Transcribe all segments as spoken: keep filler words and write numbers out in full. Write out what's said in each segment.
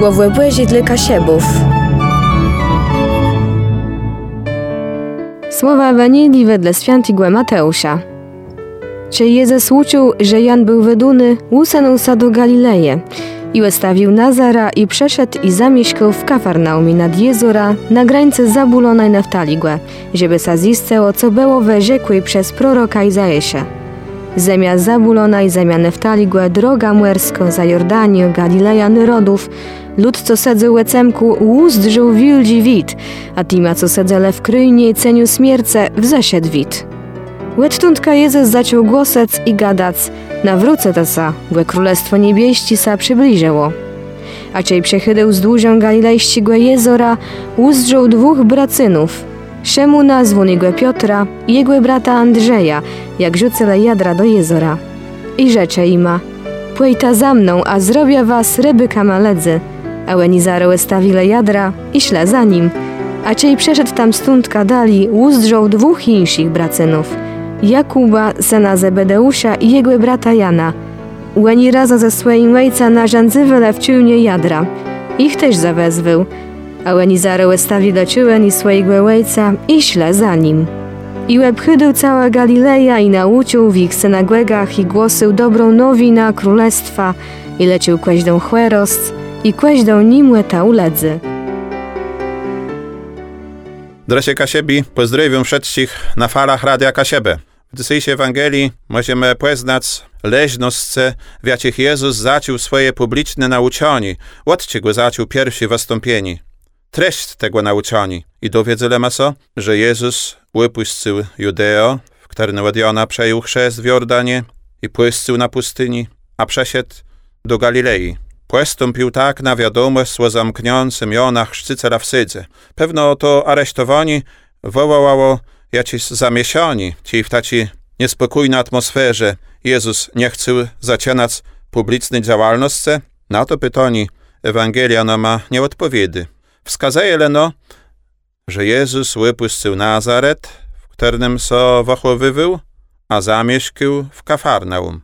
Słowo Boże dla Kasiebów. Słowa Ewangelii wedle świętego Mateusza. Czy Jezus uczył, że Jan był weduny, usunął się do Galileje i ustawił Nazara i przeszedł i zamieszkał w Kafarnaumie nad jezora na granicy Zabulona i Neftaligłe, żeby się zistało, co było wyrzekłe przez proroka Izajasza. Ziemia Zabulona i ziemia Neftaligłe, droga młersko za Jordanię, Galileja narodów, lud, co sedze łecemku, łuzdrzył wildzi wid, a tima, co sedzele w kryjnie i ceniu śmierce, wzeszedł wid. Łecztuntka Jezus zaczął głosec i gadać, nawrócę ta sa, bo królestwo niebieści sa przybliżyło. A ciej przechydył wzdłużą galilejścigłe jezora, łuzdrzył dwóch bracynów, szemu nazwą jego Piotra i jego brata Andrzeja, jak rzucele jadra do jezora. I rzecze ima, płyjta za mną, a zrobię was ryby kamaledzy. A łeni zaro stawile jadra i szle za nim. A ciej przeszedł tam stundka dali, łuzdrzył dwóch inszych bracynów, Jakuba, syna Zebedeusza i jego brata Jana. Łeni raza ze swoim łejca narządzywele w ciulnie jadra. Ich też zawezwył. A łeni zaro stawi do ciulen i swojego łejca i szle za nim. I łebchydył cała Galileja i nauczył w ich synagogach i głosił dobrą nowinę królestwa i lecił kłeźdą chłerost i kłeźdą nim łeta uledzy. Drasie Kasiebi, pozdrawiam wszystkich na falach Radia Kasiebe. W dzisiejszej Ewangelii możemy poznać leżność, w jakich Jezus zaczął swoje publiczne nauczanie, od czego zaczął pierwsze wystąpienie. Treść tego nauczania i dowiedzele ma so, że Jezus wypuścił Judeę, w której od Jana przejął chrzest w Jordanie i puścił na pustyni, a przeszedł do Galilei. Postąpił tak na wiadomość o zamkniącym Jona chrzciciela w Sydze. Pewno to aresztowanie wywołało jakieś zamieszanie, czyli w takiej niespokojnej atmosferze Jezus nie chciał zaczynać publicznej działalności. Na to pytanie Ewangelia nama nie odpowiedzi. Wskazuje leno, że Jezus wypuścił Nazaret, w którym so wychowywał, a zamieszkał w Kafarnaum.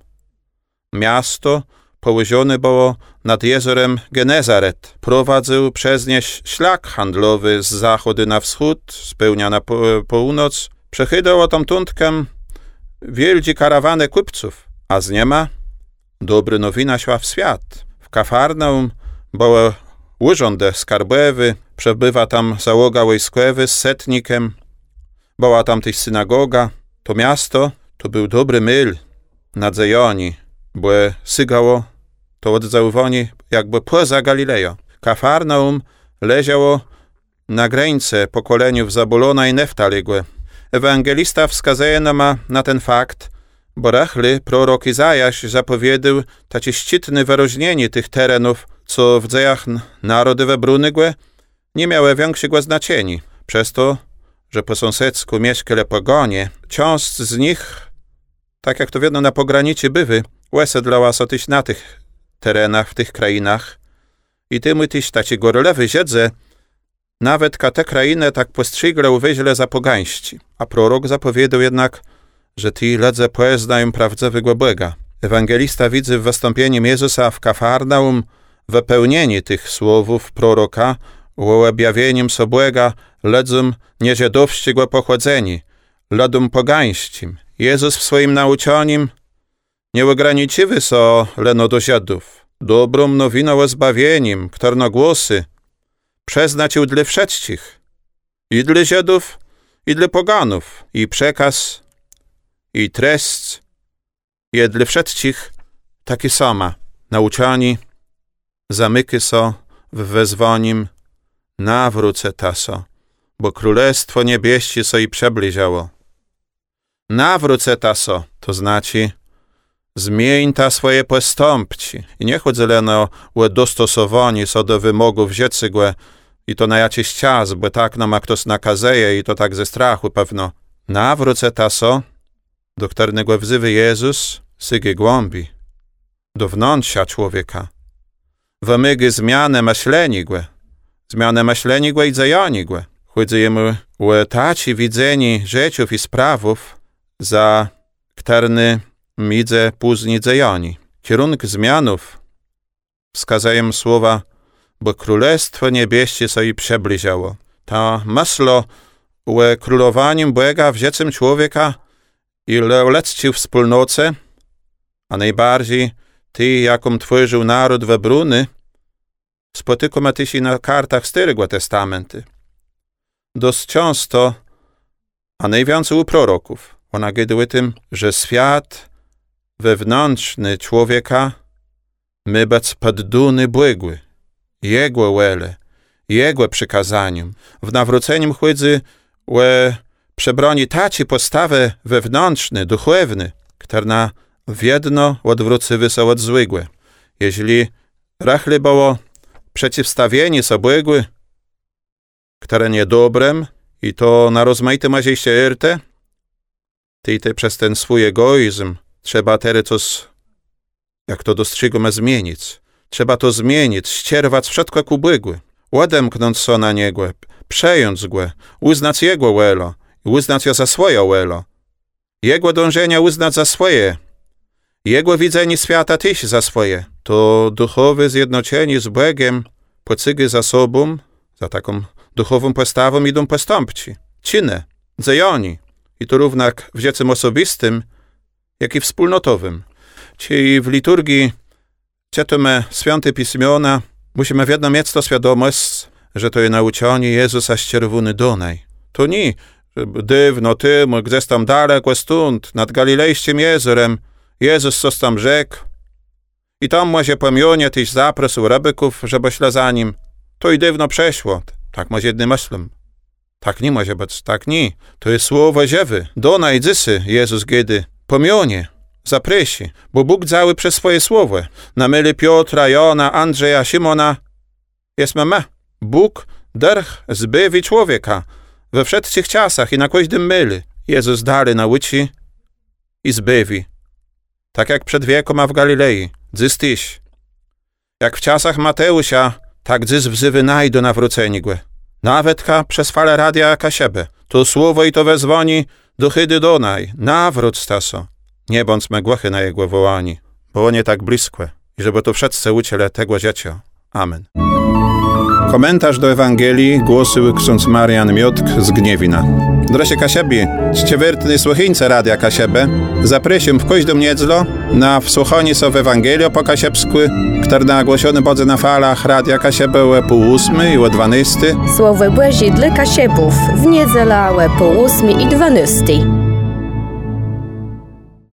Miasto położone było nad jezorem Genezaret. Prowadził przez nie szlak handlowy z zachodu na wschód, spełnia na po, północ. Przechydało tamtątkę wielkie karawany kupców, a z niema dobra nowina szła w świat. W Kafarnaum było urząd skarbowy, przebywa tam załoga wojskowa z setnikiem, była tam też synagoga. To miasto to był dobry myl nadzejoni, bo sygało to od zauwoni jakby poza Galileją. Kafarnaum leżało na granicy pokoleniów Zabulona i Neftaligłe. Ewangelista wskazuje nam na ten fakt, bo rachly prorok Izajasz zapowiedział takie szczytne wyróżnienie tych terenów, co w dziejach narodowe brunygłe nie miały większego znaczenia. Przez to, że po sąsiedzku mieszkali pogonie, część z nich, tak jak to wiedzą na pograniczy bywy, usiedlała się też na tych terenach, w tych krainach. I tym też takie gorlewy ziedze, nawet ka te krainy tak postrzegle uwyźle za pogańści. A prorok zapowiedział jednak, że ci ledze poznają prawdziwego Boga. Ewangelista widzi w wystąpieniu Jezusa w Kafarnaum wypełnienie tych słowów proroka o objawieniem sobłega ludzom nieżydowskiego pochodzenia, ludom pogańskim. Jezus w swoim nauczaniu nie ograniczyły się leno do Żydów. Dobrą nowiną o zbawieniem, którą głosy przeznaczył dla wszystkich, i dla Żydów, i dla poganów, i przekaz, i treść jest dla wszystkich taki sama. Nauczani zamyky są w wezwaniem nawrócę ta so, bo królestwo niebieskie się i przybliżało. Nawrócę ta so, to znaczy zmień ta swoje postąpci. I nie chodzi leno o dostosowanie się do wymogów życygłe i to na jakiś czas, bo tak nam a ktoś nakazuje i to tak ze strachu pewno. Nawrócę ta so, do którego wzywa Jezus, sygy głębi, do wnętrza człowieka. Wymygi zmianę myślenigłe, zmianę myślenigłe i dziejonigłe. Chodzi jemu o taci widzenie rzeczów i sprawów, za którny midze później dzejoni. Kierunek zmianów wskazują słowa bo królestwo niebieskie sobie przybliżało. Ta maslo o królowaniu Boga w dziecym człowieka i lecci wspólnoce, a najbardziej ty, jaką tworzył naród we Bruny, spotykamy tyś i na kartach Starego Testamentu. Dość często, a najwięcej u proroków, ona gdy o tym, że świat wewnętrzny człowieka my bec podduny błygły, Jego łele, Jego przykazaniom. W nawróceniu chodzi o przebroni taci postawę wewnętrzny, duchowny, która w jedno odwróciły się od złego. Jeśli rachli było przeciwstawienie sobłygły, które niedobrem i to na rozmaite mazieście irte, ty te przez ten swój egoizm trzeba teraz coś, jak to dostrzegamy, zmienić. Trzeba to zmienić, ścierwać wszystko ku błygły, odemknąć się na niego, przejąć go, uznać jego łelo i uznać je za swoje łelo. Jego dążenia uznać za swoje. Jego widzenie świata tyś za swoje. To duchowe zjednoczenie z Bogiem pocygy za sobą, za taką duchową postawą idą postąpci, czyny, dzejoni. I to równak w dziecym osobistym, jak i wspólnotowym. Czyli w liturgii czytamy Święte Pismiona, musimy w jedno mieć to świadomość, że to jest nauczanie Jezusa z czerwony Dunaj. To nie dywno tym, gdzieś tam daleko stąd, nad Galilejskim jeziorem, Jezus coś tam rzekł i tam może pomionie tyś zaprosił rybyków, żeby szli za nim. To i dywno przeszło. Tak może jednym myślą. Tak nie może być, tak nie. To jest słowo ziewy. Dunaj dzysy Jezus kiedy pomionie, zaprosi, bo Bóg cały przez swoje słowo. Na myli Piotra, Jona, Andrzeja, Szymona jesteśmy my. Bóg derch zbywi człowieka we wszystkich czasach i na każdym myli. Jezus dalej nauczy i zbywi. Tak jak przed wiekom a w Galilei, dzys tyś. Jak w czasach Mateusia, tak dzys wzywy naj do nawrócenia go. Nawet ka przez falę radia Kasiebę. To słowo i to wezwoni do chydy Dunaj. Nawrót staso. Nie bądźmy głuchy na jego wołani, bo nie tak blisko. I żeby to wszyscy uciele tego życia. Amen. Komentarz do Ewangelii głosił ksiądz Marian Miotk z Gniewina. Drosie Kasiebi, czciwiertny słuchańce Radia Kasiebę, zapraszam w każdą niedzielę na wsłuchanie się w Ewangelię po kasiebsku, który nagłoszony będzie na falach Radia Kasiebę o pół ósmej i o dwunastej. Słowo Boże dla Kasiebów w niedzielę o pół ósmej i dwunastej.